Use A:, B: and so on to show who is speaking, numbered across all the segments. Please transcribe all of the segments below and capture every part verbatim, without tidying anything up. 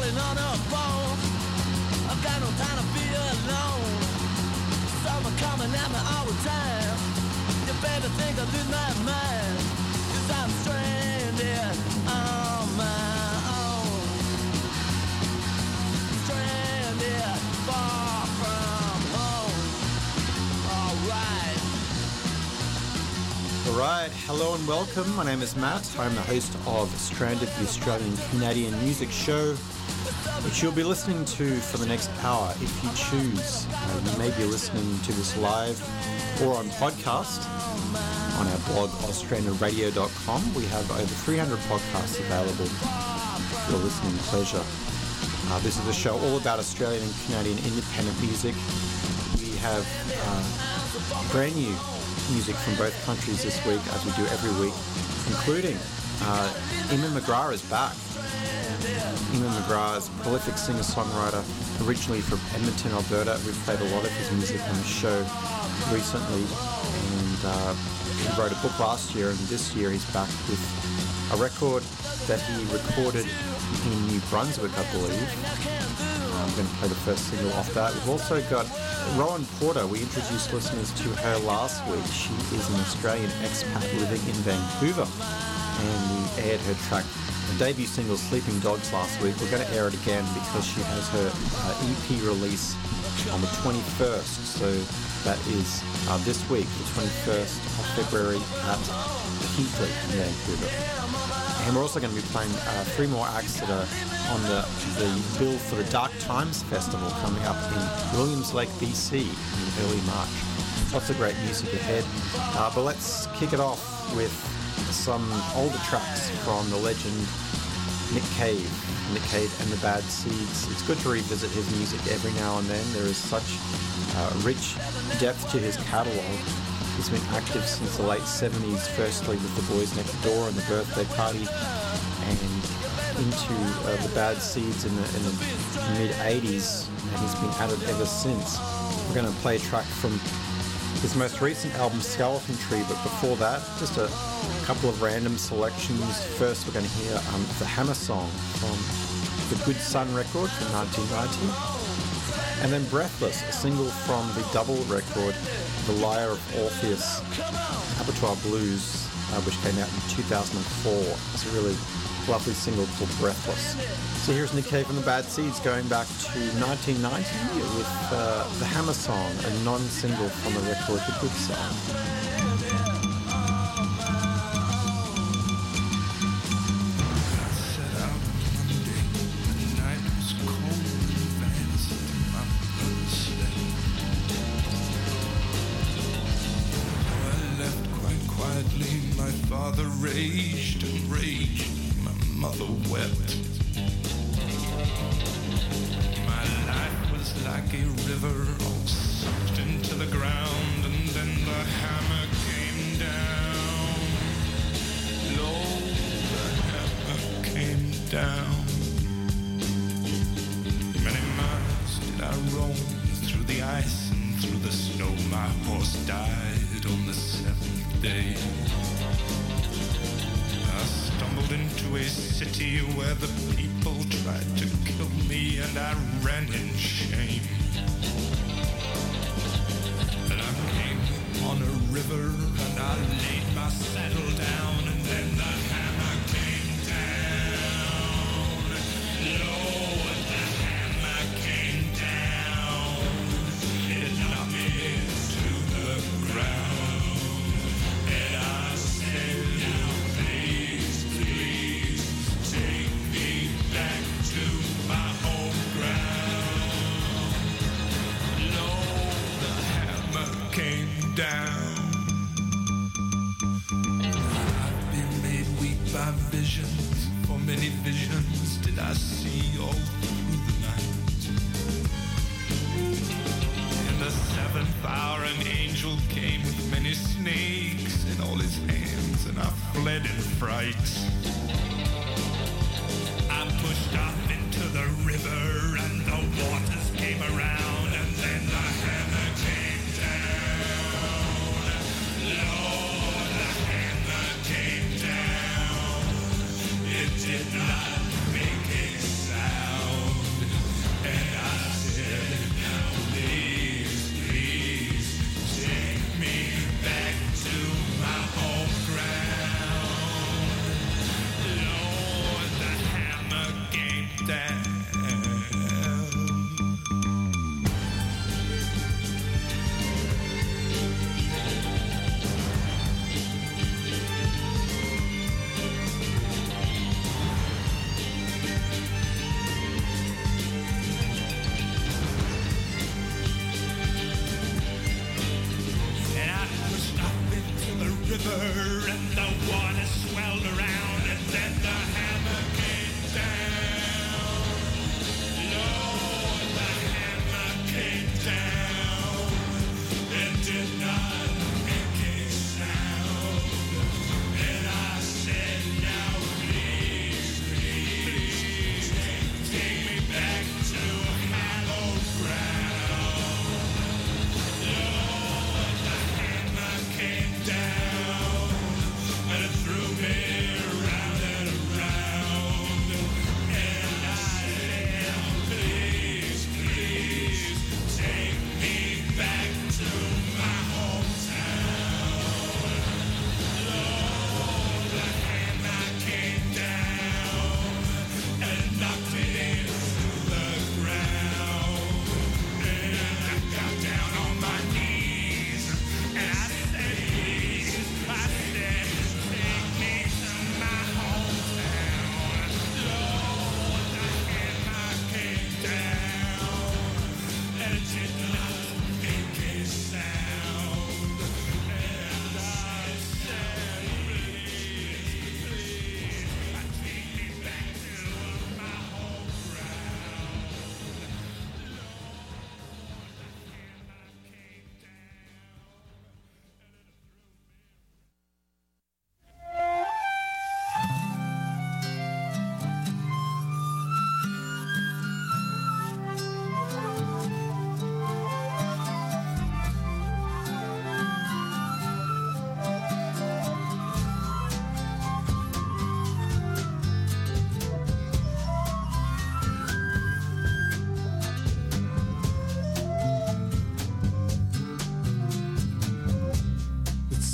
A: crawling on a bone. I've got no time to be alone. Someone coming at me all the time. You better think I lose my mind, 'cause I'm stranded on my own. Stranded far from home. Alright.
B: Alright, hello and welcome. My name is Matt. I'm the host of Stranded, the Australian Canadian music show, which you'll be listening to for the next hour if you choose. Uh, you may be listening to this live or on podcast on our blog, australian radio dot com. We have over three hundred podcasts available for your listening pleasure. Uh, this is a show all about Australian and Canadian independent music. We have uh, brand new music from both countries this week, as we do every week, including uh, Eamon McGrath is back. Eamon McGrath is a prolific singer-songwriter, originally from Edmonton, Alberta. We've played a lot of his music on the show recently, and uh, he wrote a book last year, and this year he's back with a record that he recorded in New Brunswick, I believe. I'm going to play the first single off that. We've also got Rowan Porter. We introduced listeners to her last week. She is an Australian expat living in Vancouver, and we aired her track, the debut single Sleeping Dogs, last week. We're going to air it again because she has her uh, E P release on the twenty-first, so that is uh, this week, the twenty-first of February at the Heatley in Vancouver. And we're also going to be playing uh, three more acts that are on the, the bill for the Dark Times Festival coming up in Williams Lake, B C in early March. Lots of great music ahead. Uh, but let's kick it off with some older tracks from the legend Nick Cave. Nick Cave and the Bad Seeds. It's good to revisit his music every now and then. There is such uh, rich depth to his catalogue. He's been active since the late seventies, firstly with the Boys Next Door and the Birthday Party, and into uh, the Bad Seeds in the, in the mid-eighties, and he's been at it ever since. We're going to play a track from his most recent album, Skeleton Tree, but before that, just a couple of random selections. First, we're going to hear um, the Hammer Song from the Good Son record from nineteen ninety, and then Breathless, a single from the double record, The Lyre of Orpheus, Abattoir Blues, uh, which came out in two thousand four. It's a really lovely single called Breathless. So here's Nick Cave and the Bad Seeds going back to nineteen ninety with uh, the Hammer Song, a non-single from the record The Good Son.
C: My father raged and raged, my mother wept. My life was like a river all sucked into the ground, and then the hammer came down. Lo, the hammer came down. Many miles did I roam through the ice and through the snow. My horse died on the seventh day. I stumbled into a city where the people tried to kill me, and I ran in shame. And I came on a river, and I laid my saddle down, and then the hammer came down. Lo, the hammer came down. It knocked me to the ground, and I said, please, please take me back to my home ground. Lo, the hammer came down. I've been made weak by visions, for many visions did I see all through the night. In the seventh hour an angel came with many snakes in all his hands, and I fled in fright. I pushed off into the river, and the waters came around, and then the hammer came down. Lord, the hammer came down. It did not make a sound.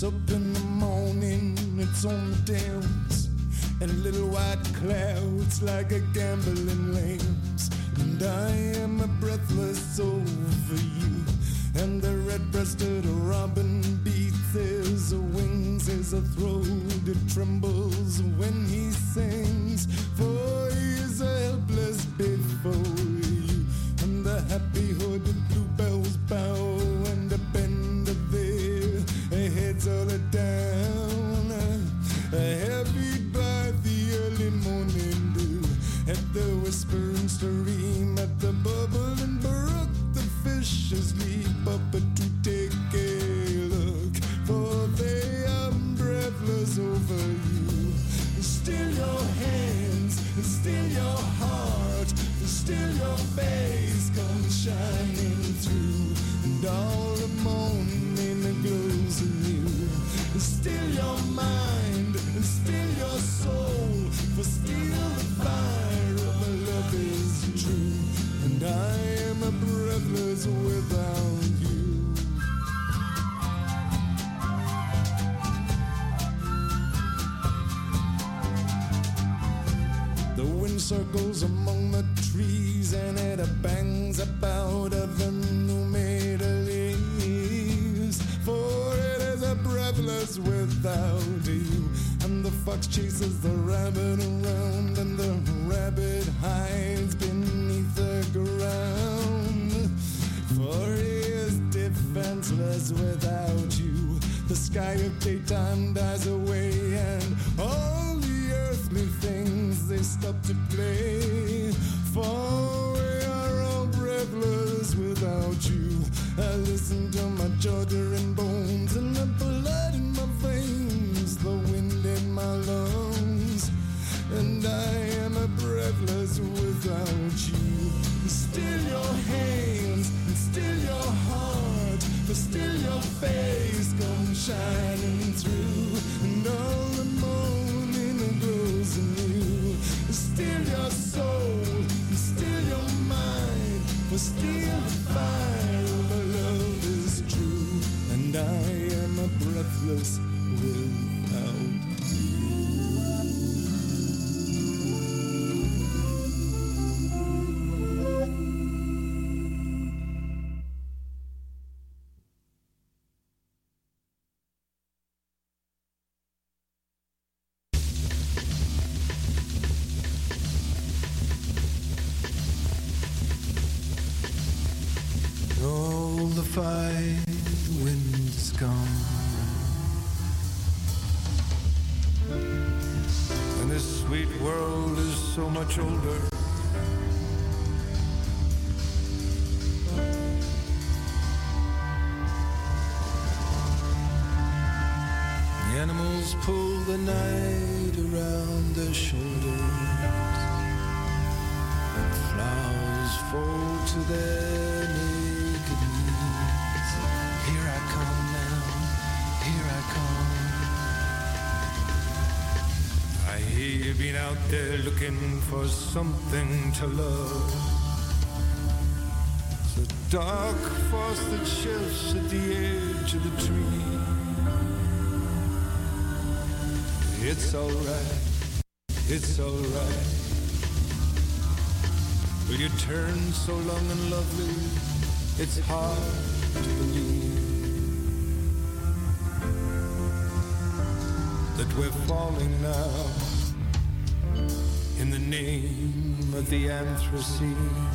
D: up in the morning, it's on the downs, and little white clouds like a gambling lambs. And I am breathless over you, and the red-breasted robin beats his wings as a throat it trembles when he sings. For he is helpless before you, and the happy hooded bluebells bow and bend their heads all down, heavy by the early morning dew, at the whispering stream, at the bubbling brook, the fishes leap up to take a look, for they are breathless over you. Still your hands, still your heart, still your face comes shining through, and all the morning glows anew. Still your mind, still your soul, for still the fire of love is true, and I am breathless without you. The wind circles among the trees, and it bangs about of the new made leaves, for it is a breathless without you. And the fox chases the rabbit around, and the rabbit hides beneath the ground, for he is defenseless without you. The sky of daytime dies away, and all the earthly things, they stop to play, for we are all breathless without you. I listen to my shuddering bones, and the blood in my veins, the wind in my lungs, and I am a breathless without you. Still your hands, and still your heart, but still your face comes shining through, and all the morning glows anew. Still your soul, and still your mind, for still the fire of love is true, and I am a breathless without you. All the fine wind is gone, and this sweet world is so much older. The animals pull the night around their shoulders, and flowers fall to their naked knees. Here I come now, here I come. I hear you've been out there looking for something to love. So dark frosted shelves at the edge of the tree. It's alright, it's alright. Will you turn so long and lovely, it's hard to believe that we're falling now in the name of the Anthropocene.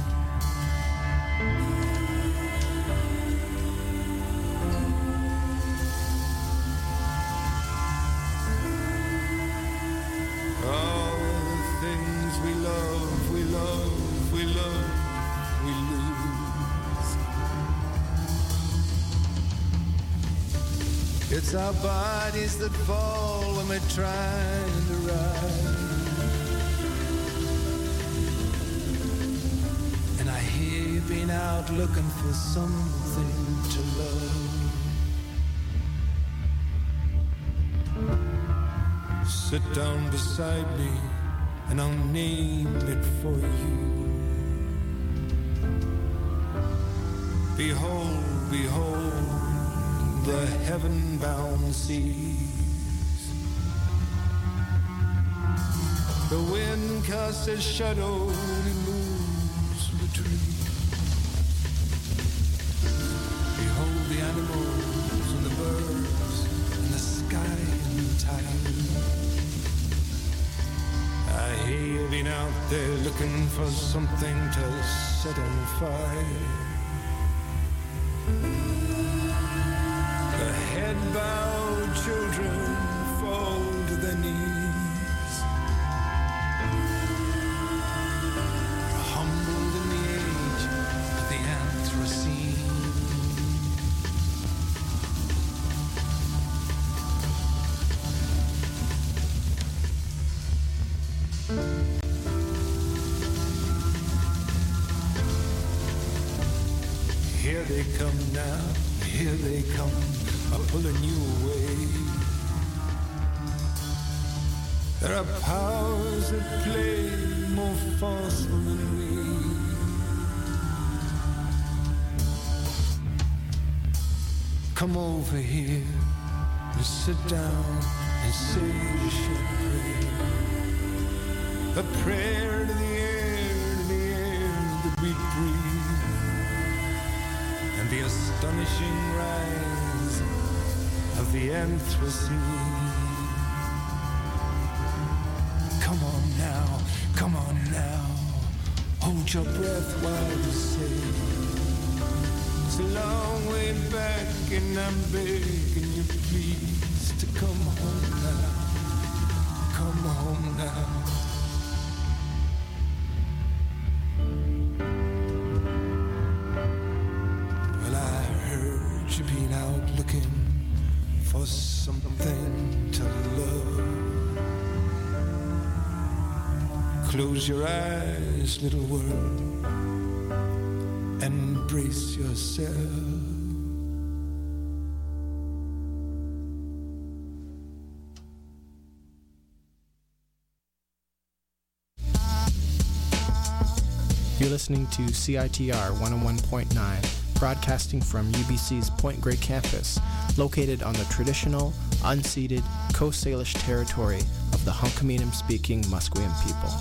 D: It's our bodies that fall when we're trying to rise. And I hear you've been out looking for something to love. Sit down beside me and I'll name it for you. Behold, behold, the heaven-bound seas. The wind casts a shadow and it moves retreat. Behold the animals and the birds and the sky and tide. I hear you been out there looking for something to set on fire. The head-bowed children fall to their knees, humbled in the age of the Anthropocene. Here they come now, here they come, are pulling you away. There are powers that play more forceful than we. Come over here and sit down and say a short prayer. A prayer to the air, to the air that we breathe. And the astonishing rise of the Anthropocene. Come on now, come on now, hold your breath while you say. It's a long way back and I'm begging you please to come home now, come home now. For something to love. Close your eyes, little world, and brace yourself.
E: You're listening to C I T R one oh one point nine, broadcasting from U B C's Point Grey campus, located on the traditional, unceded Coast Salish territory of the Hunkaminam-speaking Musqueam people.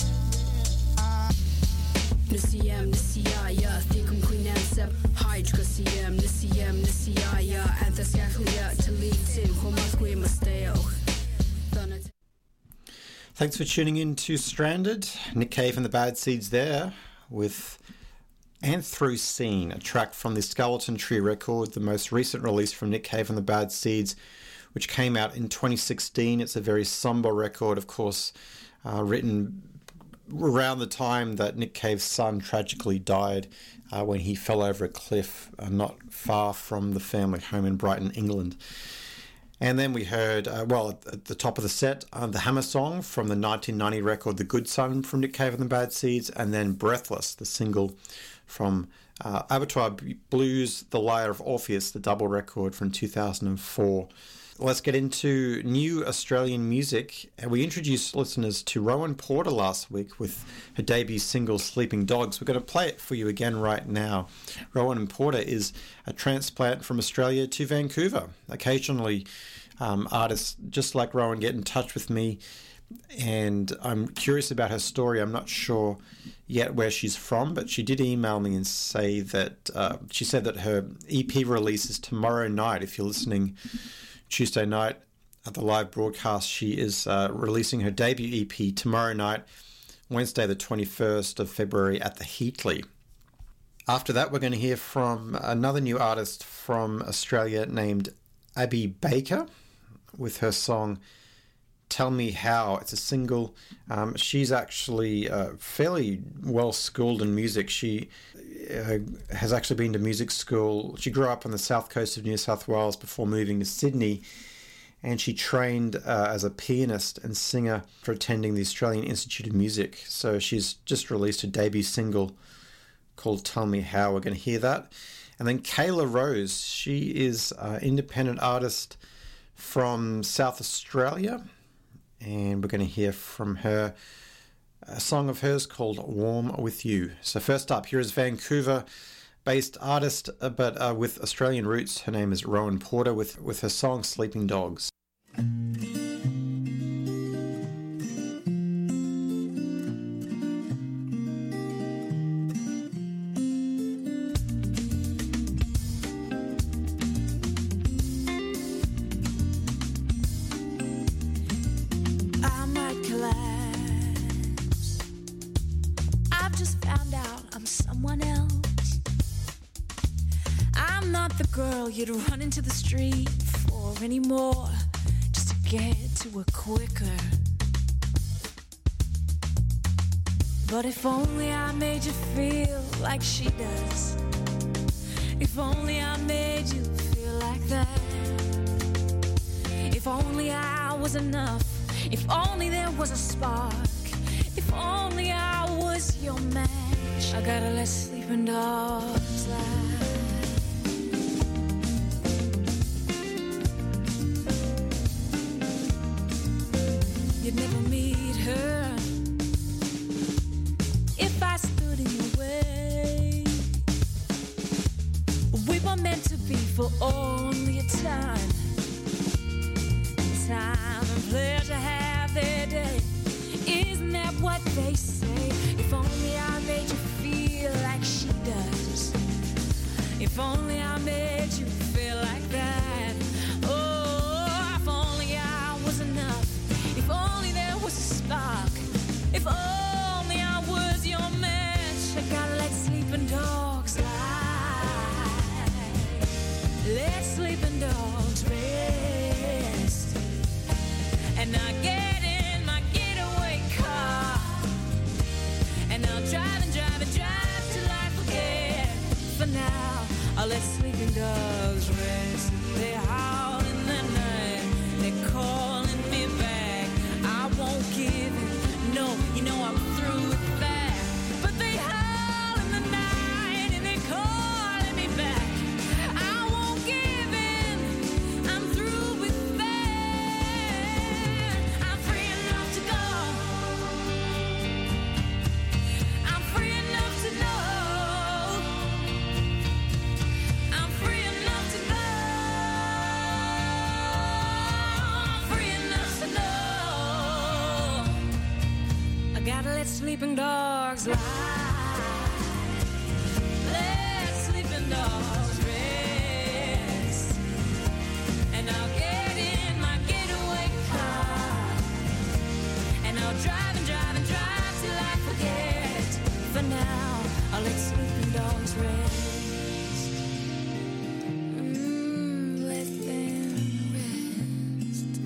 B: Thanks for tuning in to Stranded. Nick Cave and the Bad Seeds there with Anthropocene, a track from the Skeleton Tree record, the most recent release from Nick Cave and the Bad Seeds, which came out in twenty sixteen. It's a very somber record, of course, uh, written around the time that Nick Cave's son tragically died uh, when he fell over a cliff uh, not far from the family home in Brighton, England. And then we heard, uh, well, at, at the top of the set, uh, the Hammer song from the nineteen ninety record, The Good Son from Nick Cave and the Bad Seeds, and then Breathless, the single from uh, Abattoir Blues, The Lyre of Orpheus, the double record from two thousand four. Let's get into new Australian music. We introduced listeners to Rowan Porter last week with her debut single, Sleeping Dogs. We're going to play it for you again right now. Rowan Porter is a transplant from Australia to Vancouver. Occasionally, um, artists just like Rowan get in touch with me, and I'm curious about her story. I'm not sure yet where she's from, but she did email me and say that uh, she said that her E P release is tomorrow night. If you're listening Tuesday night at the live broadcast, she is uh, releasing her debut E P tomorrow night, Wednesday the twenty-first of February at the Heatley. After that, we're going to hear from another new artist from Australia named Abby Baker with her song Tell Me How. It's a single. Um, she's actually uh, fairly well schooled in music. She uh, has actually been to music school. She grew up on the south coast of New South Wales before moving to Sydney, and she trained uh, as a pianist and singer for attending the Australian Institute of Music. So she's just released her debut single called Tell Me How. We're going to hear that. And then Kayla Rose. She is an independent artist from South Australia, and we're going to hear from her a song of hers called Warm With You. So first up, here is Vancouver Perth-based artist, uh, but uh, with Australian roots. Her name is Rowan Porter with, with her song Sleeping Dogs.
F: You'd run into the street for anymore, just to get to her quicker. But if only I made you feel like she does. If only I made you feel like that. If only I was enough. If only there was a spark. If only I was your match. I gotta let sleeping dogs lie. You'd never meet her if I stood in your way. We were meant to be for only a time. Time and pleasure have their day. Isn't that what they say? If only I made you feel like she does. If only I made you feel like that. Oh, if only I was enough. If only there was a spark. If only I was your match. I gotta let sleeping dogs lie. Let sleeping dogs rest. And I get in my getaway car. And I'll drive and drive and drive till I forget. For now, I'll let sleeping dogs rest. They howl in the night. They're calling me back. I won't give in. No, you know I'm through with that. But they howl in the night and they're calling me back. I won't give in. I'm through with that. I'm free enough to go. I'm free enough to know. I'm free enough to go. I'm free enough to know. I gotta let sleeping dogs lie. Let sleeping dogs rest. And I'll get in my getaway car. And I'll drive and drive and drive till I forget. For now, I'll let sleeping dogs rest. Mm, let them rest.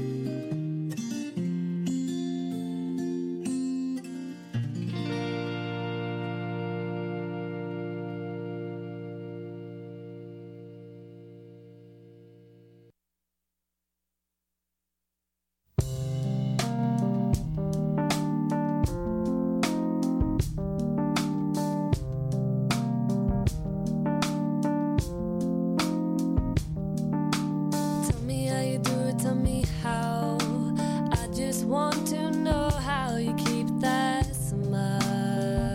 F: Tell me how you do it, tell me how. I just want to know how you keep that smile.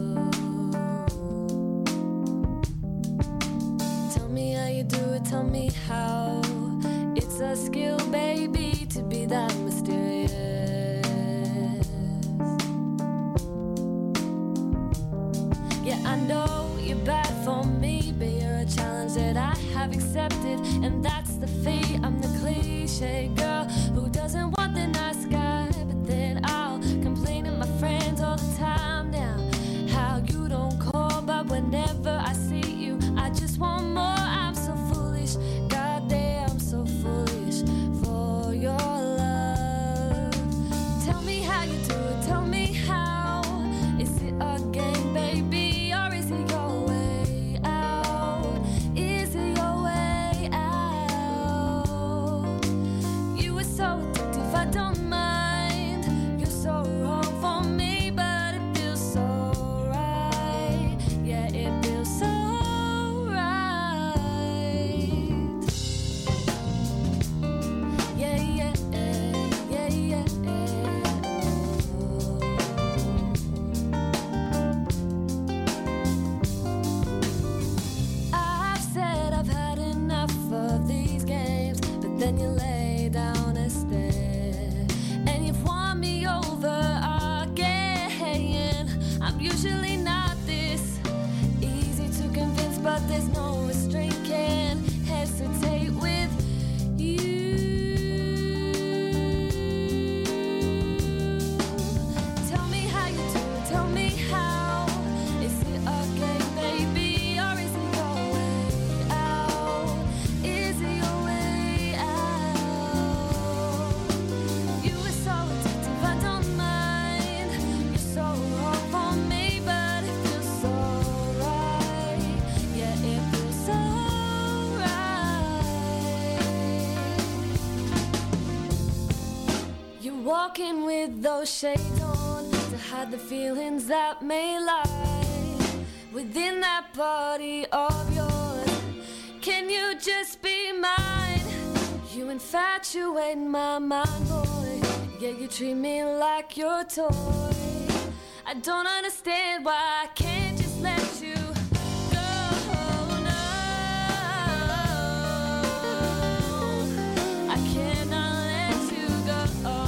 F: Tell me how you do it, tell me how. It's a skill, baby, to be that mysterious. Yeah, I know you're bad for me, but you're a challenge that I have accepted, and that's the fate. I'm the cliche girl who doesn't want the nice guy, but then I'll complain to my friends all the time now how you don't call, but whenever I see you, I just want more. I'm so foolish, goddamn, so foolish for your love. Tell me how you do it, tell me how. Is it a game, baby, or is it your way out? Is it your way out? You were but there's no restraint can hesitate with you. Tell me how you do it, tell me how. Is it a game, baby, or is it your way out? Is it your way out? You were so addictive, I don't mind. You're so wrong for me, but it feels so right. Yeah, it feels so right. You're walking with those shades on to hide the feelings that may lie within that body of yours. Can you just be mine? You infatuate my mind, boy. Yeah, you treat me like your toy. I don't understand why I can't just let you go. No, I cannot let you go.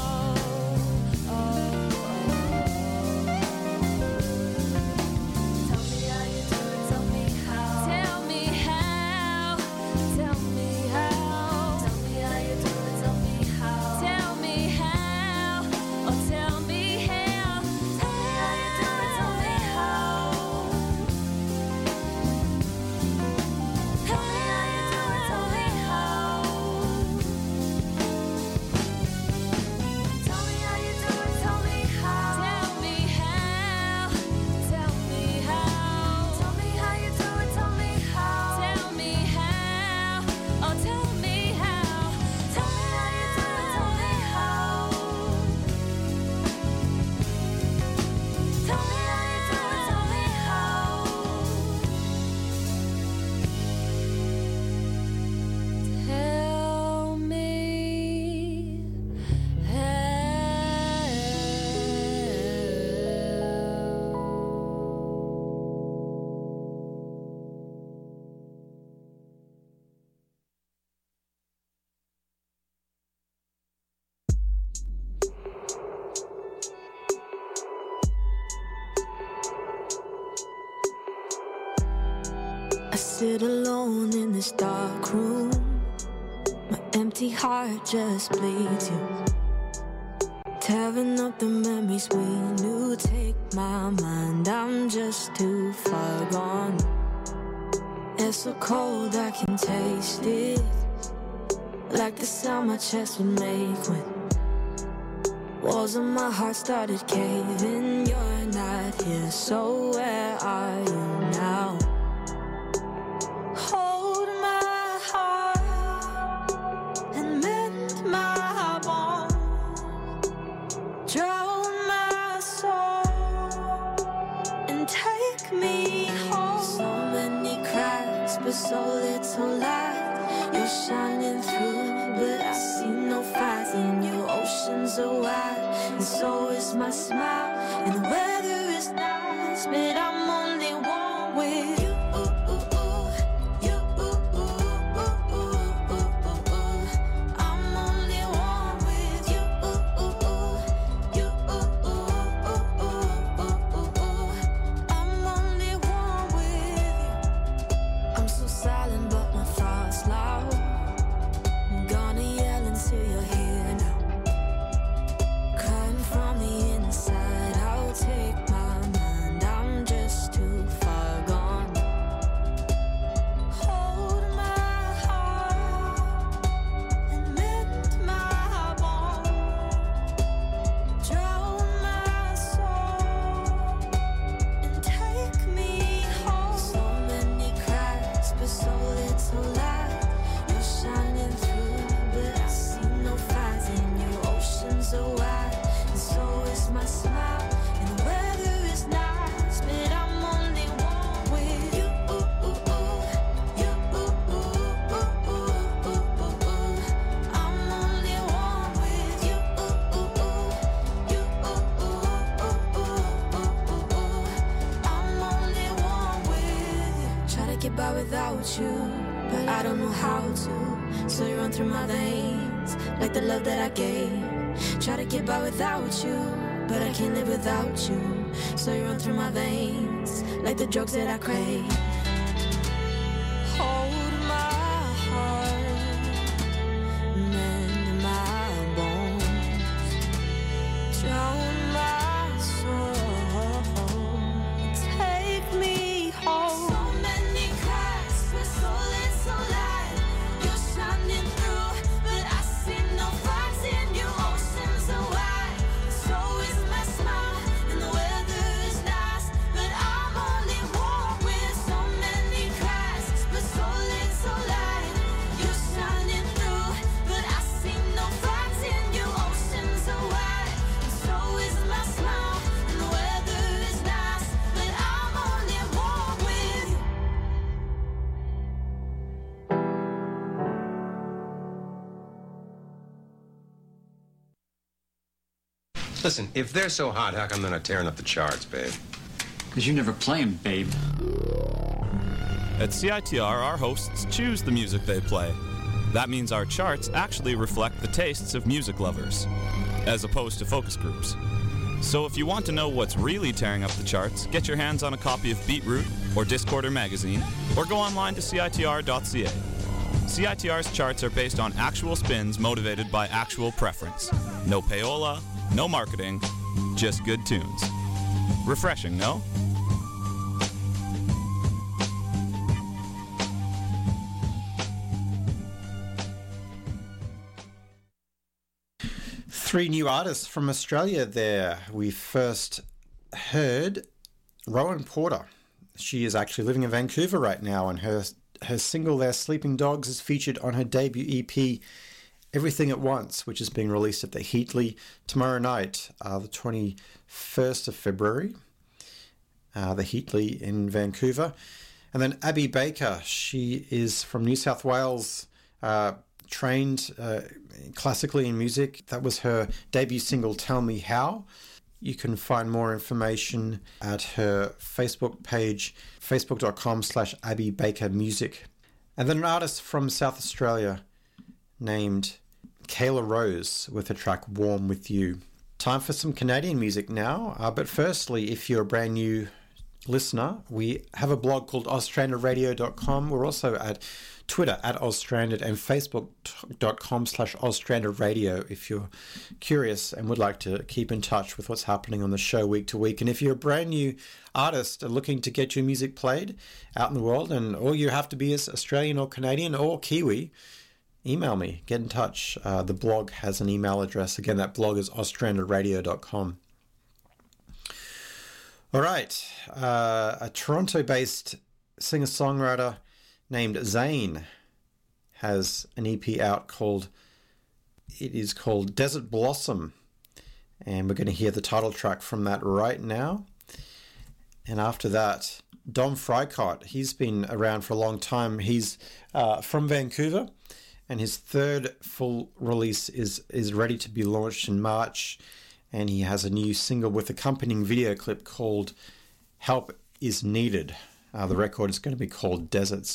F: Tell me how you do it, tell me how. Tell me how, tell me how. Tell me how you do it, tell me how. Tell me how, oh tell me how. Tell me how you do it, tell me how. Tell me how you do it, tell me how. Tell me how you do it, tell me how. Tell me how, tell me how. Tell me how you do it, tell me how. Tell me how, oh tell me how. Tell me how you do it, tell me how. Tell me how you do it, tell me how. Tell me I sit alone in this dark room. My empty heart just bleeds you. Tearing up the memories we knew. Take my mind, I'm just too far gone. It's so cold, I can taste it. Like the sound my chest would make when walls of my heart started caving. You're not here, so where are you now? Hold my heart and mend my bones. Drown my soul and take me home. So many cracks, but so little light. You're shining through, but I see no fires in your oceans are wide. And so is my smile, and the weather is nice, but I'm only one with you. You, I'm only one with you. You, I'm only one with you. I'm so silent, but my thoughts loud. I'm gonna yell until you're here now. Crying from the inside, I'll take my mind. I'm just too far gone. Hold my heart and mend my bones. Drown my soul and take me home. So many cracks, but so little light. You're shining through, but I see no fires in your oceans are wide. And so is my smile, and the weather is nice, but I'm only one with you. You, I'm only one with you. You, I'm only one with you. Try to get by without you, but I don't know how to. So you run through my veins like the love that I gave. Try to get by without you, but I can't live without you. So you run through my veins like the drugs that I crave.
G: Listen, if they're so hot, how come they're not tearing up the charts, babe?
H: Because you never play 'em, babe.
I: At C I T R, our hosts choose the music they play. That means our charts actually reflect the tastes of music lovers, as opposed to focus groups. So if you want to know what's really tearing up the charts, get your hands on a copy of Beatroot or Discorder magazine, or go online to C I T R dot C A. C I T R's charts are based on actual spins motivated by actual preference. No payola, no marketing, just good tunes. Refreshing, no?
B: Three new artists from Australia there. We first heard Rowan Porter. She is actually living in Vancouver right now, and her her single there, Sleeping Dogs, is featured on her debut E P, Everything at Once, which is being released at the Heatley tomorrow night, uh, the twenty-first of February, uh, the Heatley in Vancouver. And then Abby Baker, she is from New South Wales, uh, trained uh, classically in music. That was her debut single, Tell Me How. You can find more information at her Facebook page, facebook.com slash Abby Baker Music. And then an artist from South Australia named Kayla Rose with the track Warm With You. Time for some Canadian music now. Uh, but firstly, if you're a brand new listener, we have a blog called oz stranded radio dot com. We're also at Twitter at ozstranded and facebook.com slash ozstrandedradio if you're curious and would like to keep in touch with what's happening on the show week to week. And if you're a brand new artist looking to get your music played out in the world, and all you have to be is Australian or Canadian or Kiwi, email me, get in touch. Uh, the blog has an email address. Again, that blog is oz stranded radio dot com. All right, uh, a Toronto-based singer-songwriter named Zane has an E P out called, it is called Desert Blossom, and we're going to hear the title track from that right now. And after that, Dom Fricott, he's been around for a long time. He's uh, from Vancouver, and his third full release is, is ready to be launched in March. And he has a new single with accompanying video clip called Help Is Needed. Uh, the record is going to be called Deserts.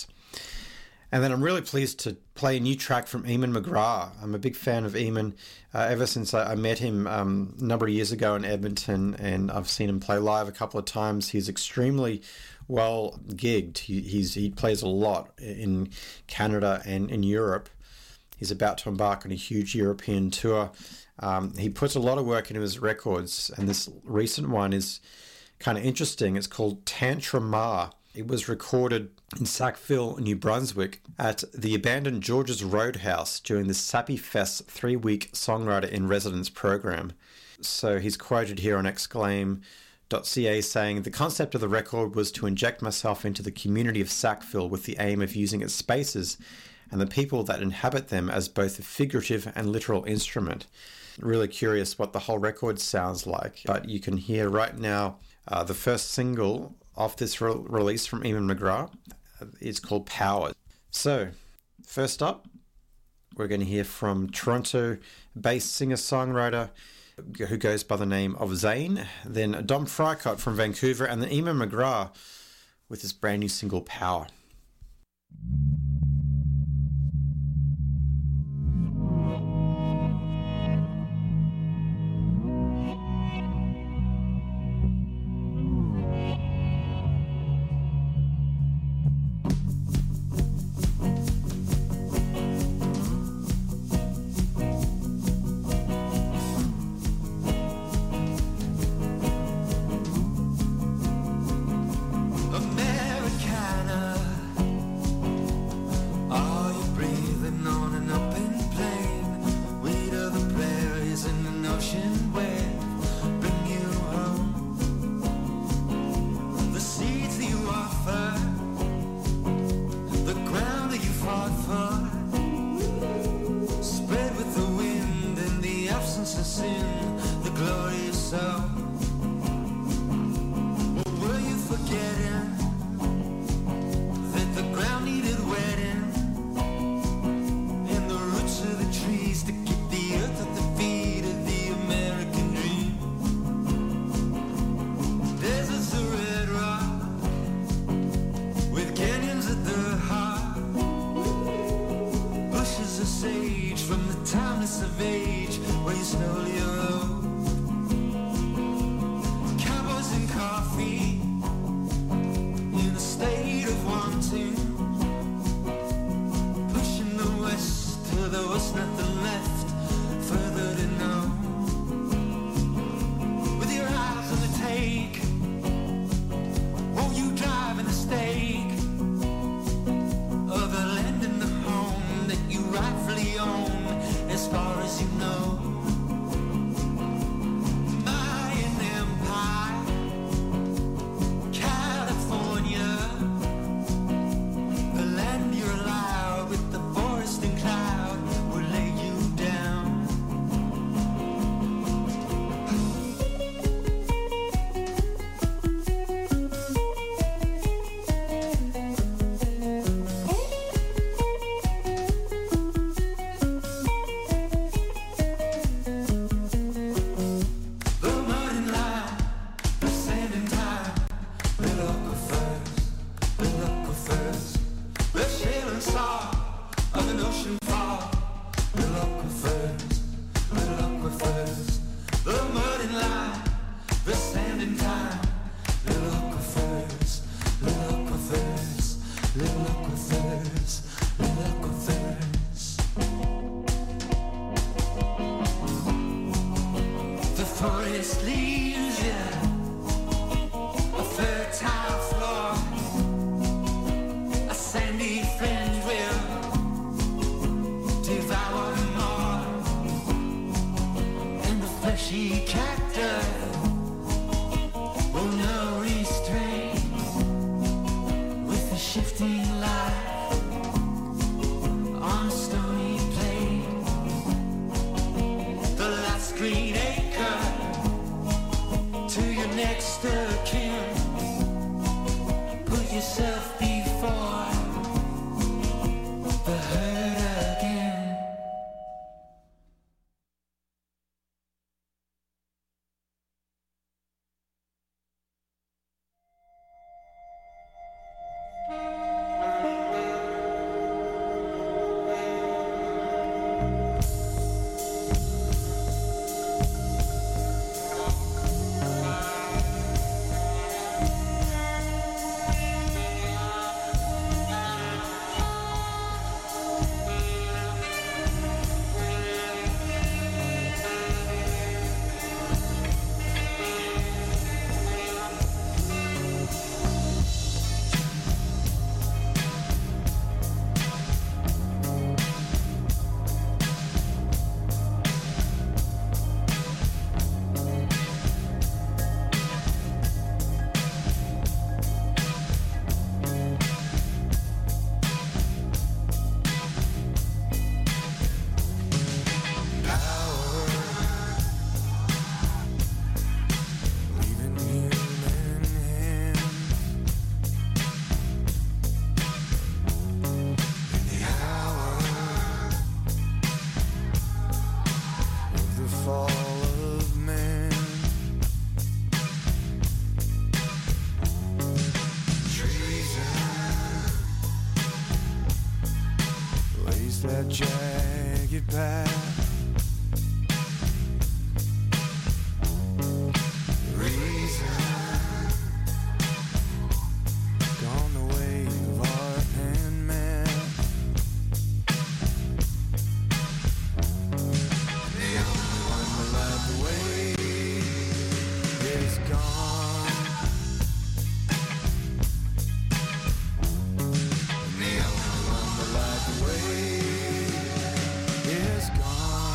B: And then I'm really pleased to play a new track from Eamon McGrath. I'm a big fan of Eamon uh, ever since I, I met him um, a number of years ago in Edmonton, and I've seen him play live a couple of times. He's extremely well gigged. He, he's, he plays a lot in Canada and in Europe. He's about to embark on a huge European tour. Um, he puts a lot of work into his records, and this recent one is kind of interesting. It's called Tantra Ma. It was recorded in Sackville, New Brunswick, at the abandoned George's Roadhouse during the Sappy Fest three-week Songwriter in Residence program. So he's quoted here on exclaim dot c a saying, "The concept of the record was to inject myself into the community of Sackville with the aim of using its spaces and the people that inhabit them as both a figurative and literal instrument." Really curious what the whole record sounds like, but you can hear right now uh, the first single off this re- release from Eamon McGrath. It's called Power. So, first up, we're going to hear from Toronto-based singer-songwriter who goes by the name of Zane, then Dom Fricott from Vancouver, and then Eamon McGrath with his brand new single Power.
A: Americana little aquifers, little aquifers. The forest leaves you a fertile floor, a sandy friend will devour more, and the fleshy cactus will know restraint with the shifting light on a stony plate. The last green acre to your next of kin. Put yourself before the herd again.
D: That jagged path, reason gone the way of art and man. The only one that led the way is gone. The only one that led the way is gone.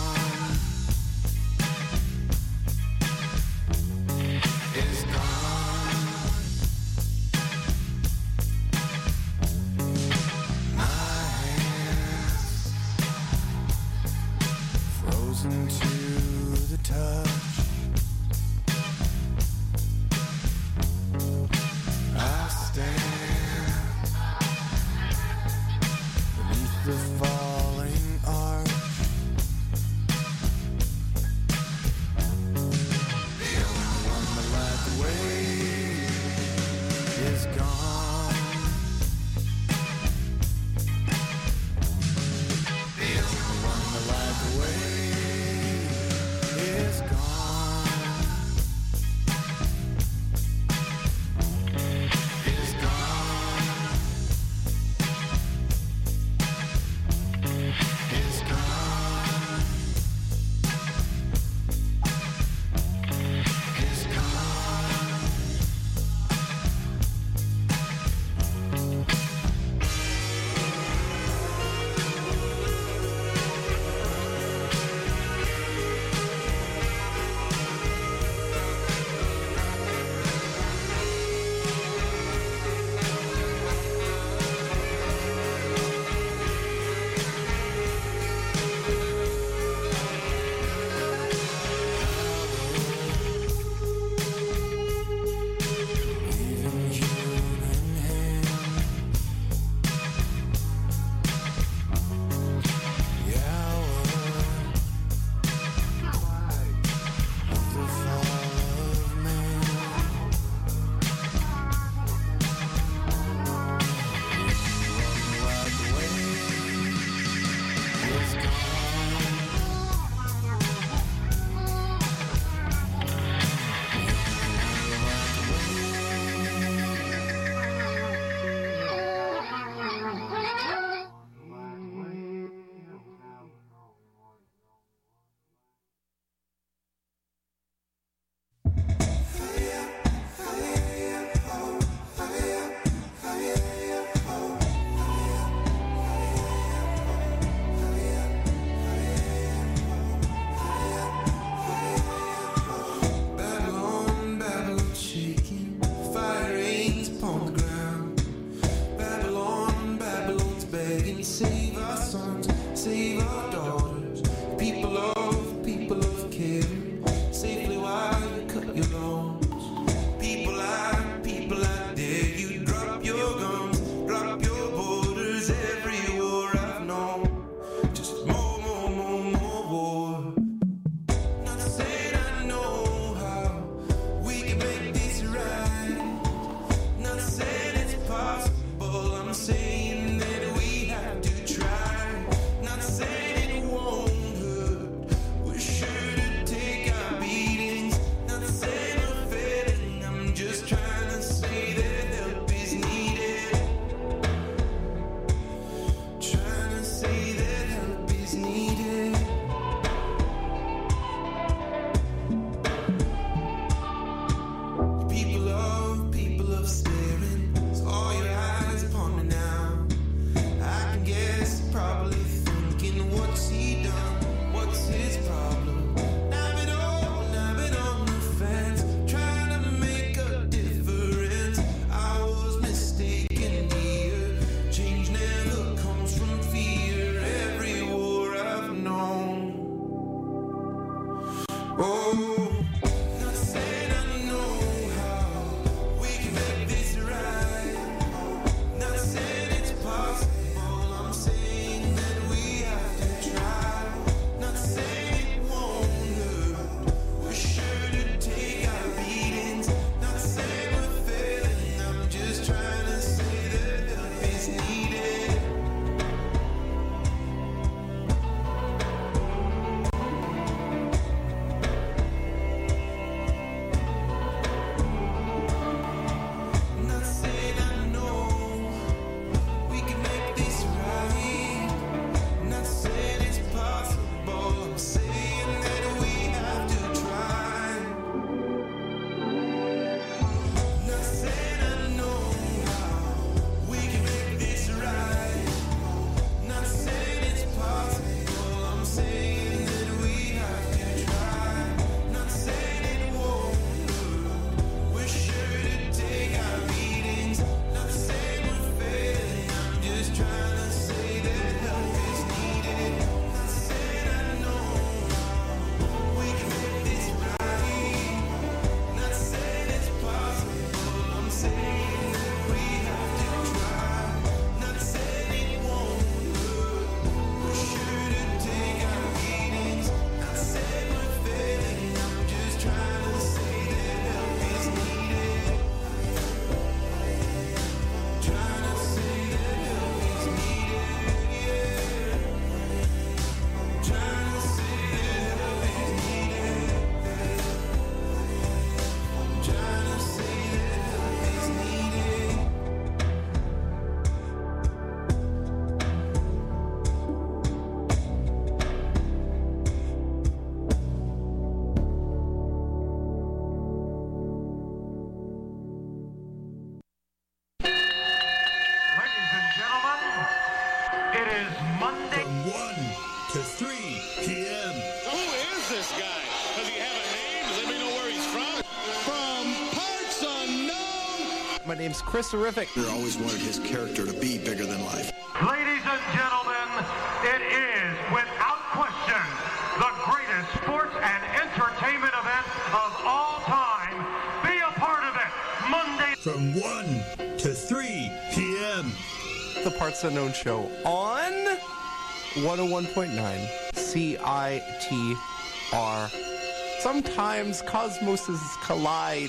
J: gentlemen, it is Monday.
D: From one to three p.m.
K: Who is this guy? Does he have a name? Does anybody know where he's from? From parts unknown.
E: My name's Chris Horrific.
L: I always wanted his character to be bigger than life.
J: Ladies and gentlemen, it is, without question, the greatest sports and entertainment event of all time. Be a part of it. Monday.
D: From one to three p.m.
E: The Parts Unknown Show on one oh one point nine C I T R. Sometimes cosmoses collide.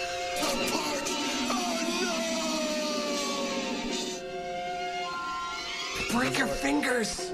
E: Break your fingers.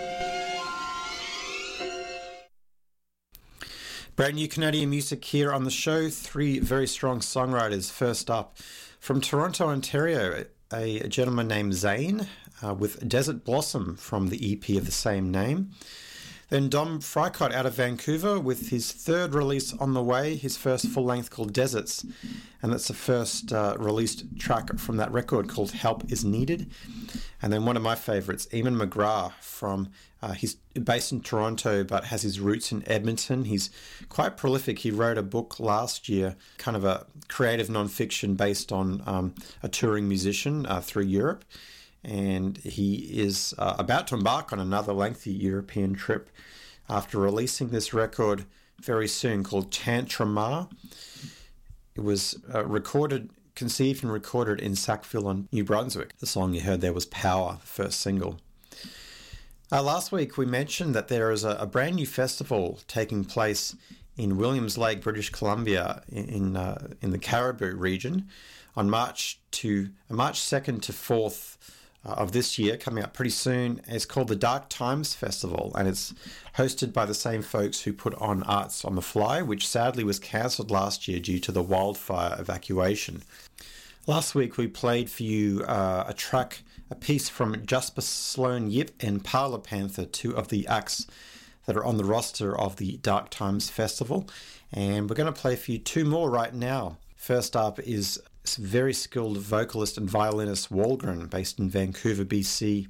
B: Brand new Canadian music here on the show. Three very strong songwriters. First up, from Toronto, Ontario, a, a gentleman named Zane uh, with Desert Blossom from the E P of the same name. Then Dom Fricott out of Vancouver with his third release on the way, his first full-length called Deserts. And that's the first uh, released track from that record called Help Is Needed. And then one of my favourites, Eamon McGrath from, uh, he's based in Toronto but has his roots in Edmonton. He's quite prolific. He wrote a book last year, kind of a creative non-fiction based on um, a touring musician uh, through Europe. And he is uh, about to embark on another lengthy European trip after releasing this record very soon called Tantrama. It was uh, recorded, conceived and recorded in Sackville, New Brunswick. The song you heard there was Power, the first single. Uh, last week we mentioned that there is a, a brand new festival taking place in Williams Lake, British Columbia, in in, uh, in the Cariboo region on March to uh, March second to fourth uh, of this year, coming up pretty soon. It's called the Dark Times Festival, and it's hosted by the same folks who put on Arts on the Fly, which sadly was cancelled last year due to the wildfire evacuation. Last week we played for you uh, a track, a piece from Jasper Sloan Yip and Parlor Panther, two of the acts that are on the roster of the Dark Times Festival. And we're going to play for you two more right now. First up is very skilled vocalist and violinist Wallgren, based in Vancouver, B C.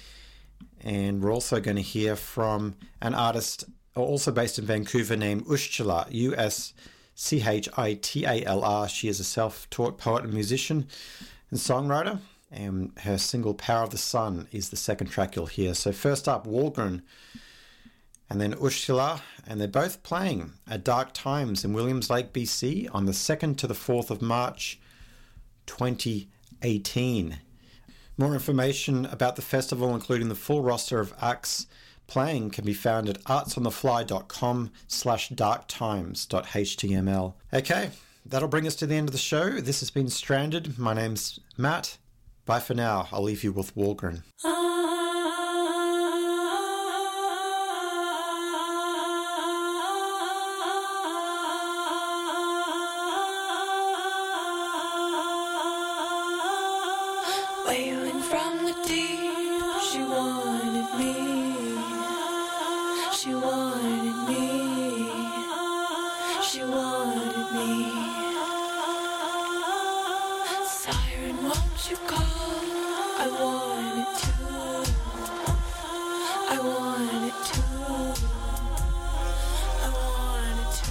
B: And we're also going to hear from an artist also based in Vancouver named Ushchila, U S C H I T A L R. She is a self-taught poet and musician and songwriter. And her single Power of the Sun is the second track you'll hear. So first up, Wallgren, and then Ushchila, and they're both playing at Dark Times in Williams Lake, B C on the second to the fourth of March twenty eighteen. More information about the festival, including the full roster of acts playing, can be found at artsonthefly.com slash darktimes.html. Okay, that'll bring us to the end of the show. This has been Stranded. My name's Matt. Bye for now. I'll leave you with Wallgren.
F: Wailing from the deep, she wanted me. She wanted me. She wanted me. Siren, won't you call? I wanted to. I wanted to. I wanted to.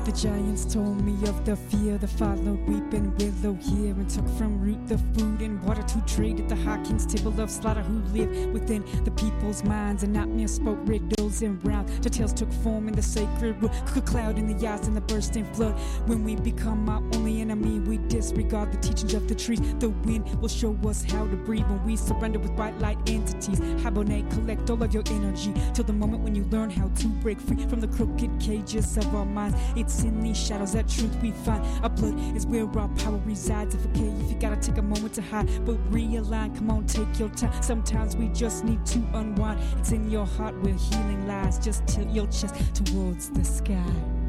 M: The giants told me of the fear that followed weeping willow here, and took from root the food and water to trade at the high king's table of slaughter, who lived within the people's minds and not mere spoke riddles and round. The tales took form in the sacred wood, cook a cloud in the eyes and the bursting flood. When we become our only enemy, we disregard the teachings of the trees. The wind will show us how to breathe when we surrender with white light entities. Hibernate, collect all of your energy till the moment when you learn how to break free from the crooked cages of our minds. It's in these shadows that truth we find. Our blood is where our power resides. If okay, if you gotta take a moment to hide, but realign, come on, take your time. Sometimes we just need to unwind. It's in your heart where healing lies. Just tilt your chest towards the sky.